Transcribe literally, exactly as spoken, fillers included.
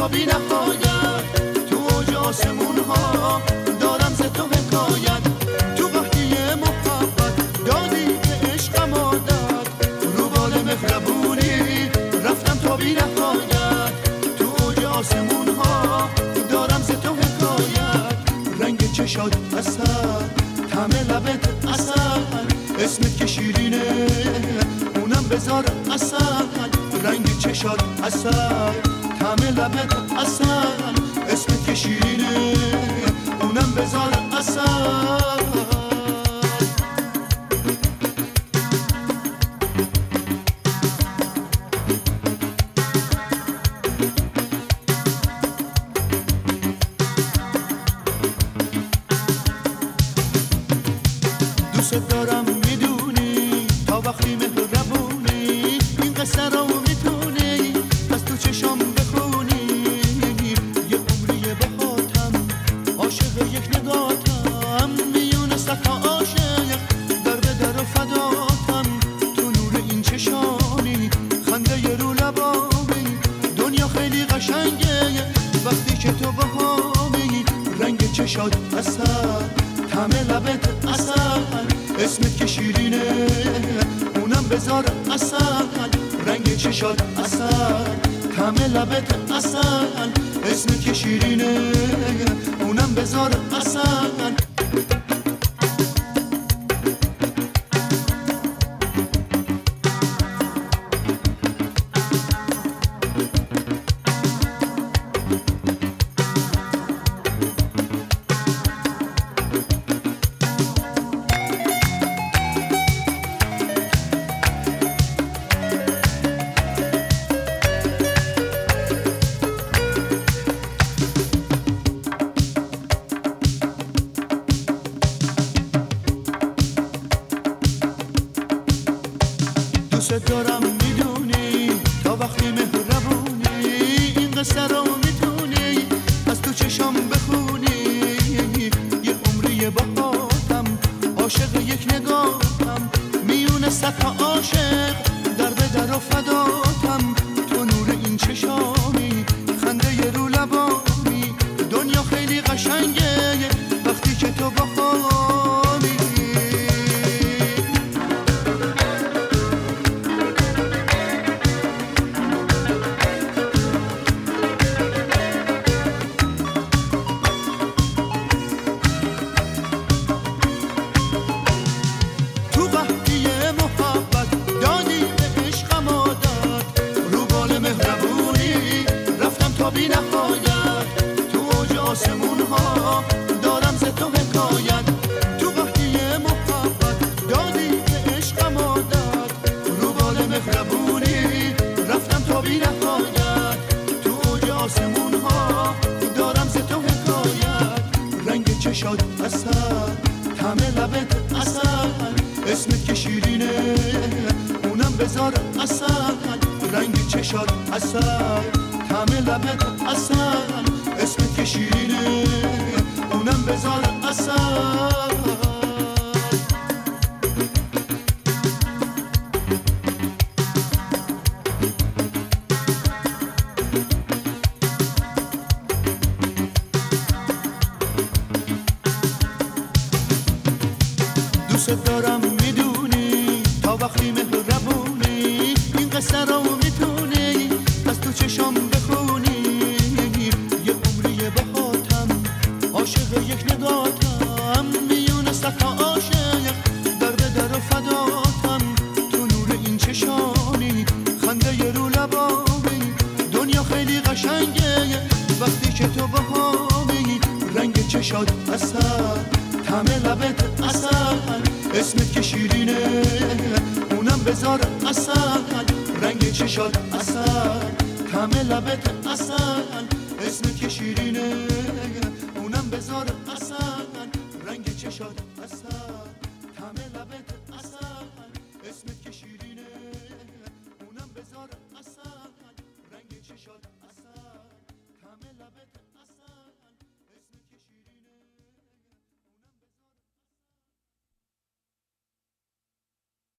تا بی نهایت، تو اوج آسمون ها دارم ز تو حکایت. تو وقتی محبت دادی به عشقم عادت، رو بال مهربونی رفتم تا بی نهایت، تو اوج آسمون ها دارم ز تو حکایت. رنگ چشات عسل، طعم لبت عسل، اسمت که شیرینه اونم بذار عسل. رنگ چشات عسل، طعم لبت عسل، اسمت که شیرینه اونم بذار عسل. دوست دارم میدونی تا وقتی مهربونی، این قصه رو میتونی از تو چشام بخونی. یه عمریه بهاتم عاشق یک نگاتم، میونه صد عاشق در به در و فداتم. تو نور این چشانی خنده ی رو لبامی، دنیا خیلی قشنگه وقتی که تو بهامی. رنگ چشات عسل، طعم لبت عسل، اسمت که شیرینه اونم بذار عسل. رنگ چشات عسل، طعم لبت عسل، اسمت که شیرینه اونم بذار عسل. دوست دارم میدونی تا وقتی مهربونی، این قصه رو میتونی از تو چشام بخونی. یه عمریه باهاتم عاشق یک نگاتم، میونه صد تا عاشق در به در و فداتم. تو نور این چشامی خنده ی رو لبامی، دنیا خیلی قشنگه وقتی که تو باهامی. بی نهایت، تو اوج آسمون ها دارم ز تو حکایت. تو وقتی محبت دادی به عشقم عادت، رو بال مهربونی رفتم تا بی نهایت، تو اوج آسمون ها دارم ز تو حکایت. رنگ چشات عسل، طعم لبت عسل، اسمت که شیرینه اونم بذار عسل. رنگ چشات عسل، طعم لبت عسل، اسمت که شیرینه اونم بذار عسل. دوست دارم میدونی تا وقتی مهربونی، این قصه رو میتونی از تو چشام بخونی. یه عمریه بهاتم عاشق یک نگاتم، میونه صد تا عاشق در به در و فداتم. تو نور این چشانی خنده ی رو لبامی، دنیا خیلی قشنگه وقتی که تو بهامی. رنگ چشات عسل، طعم لبت عسل، اسمت که شیرینه اونم بذار عسل. رنگ چشات عسل، طعم لبت عسل، اسمت که شیرینه اونم بذار عسل. رنگ چشات عسل، طعم لبت